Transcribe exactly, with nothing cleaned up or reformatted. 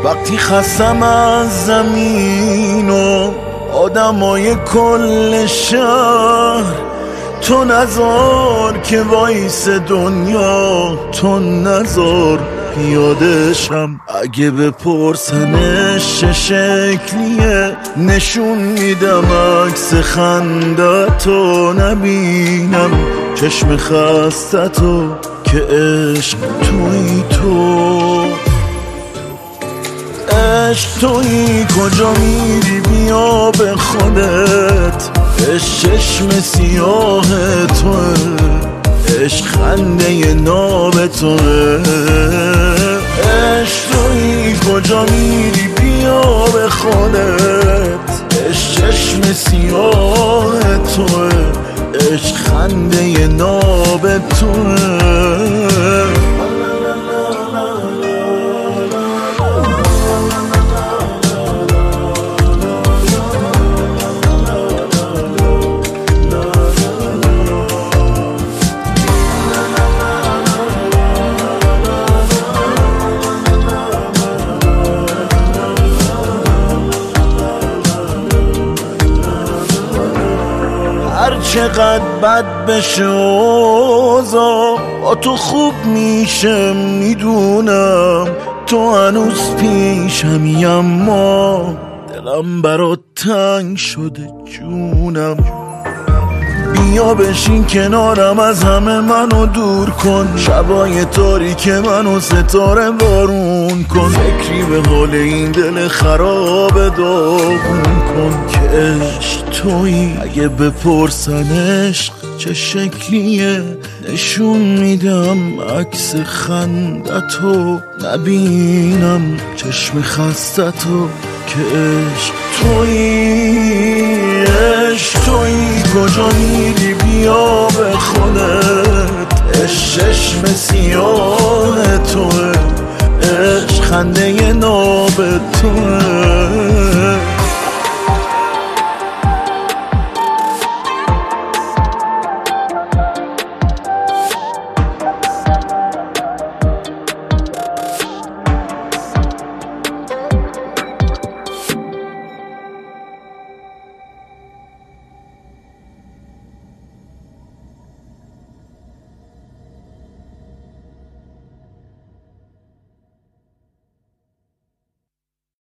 وقتی خستم از زمین و آدمای کل شهر، تو نذار که وایس دنیا، تو نذار پیادشم. اگه بپرسنش چه شکلیه، نشون میدم عکس خندتو. نبینم چشم خستتو که عشق توی تو. عشق توی کجا میری بیا به خودت. عشق چشم سیاه توه، عشق خنده ناب توه. عشق توی کجا میری بیا به خودت. عشق چشم سیاه توه، عشق خنده ناب توه. هر چقدر بد بشه اوضاع، با تو خوب میشه میدونم. تو هنوز پیشمی اما دلم برات تنگ شده جونم. بیا بشین کنارم، از همه منو دور کن. شبای تاریک منو ستاره بارون کن. فکری به حال این دل خراب داغون کن که عشق تویی. اگه بپرسن عشق چه شکلیه، نشون میدم عکس خندتو. نبینم چشم خستتو که عشق تویی. عشق تویی کجا میری بیا به خودت. عشق چشم سیاه توه، عشق خنده ناب توه.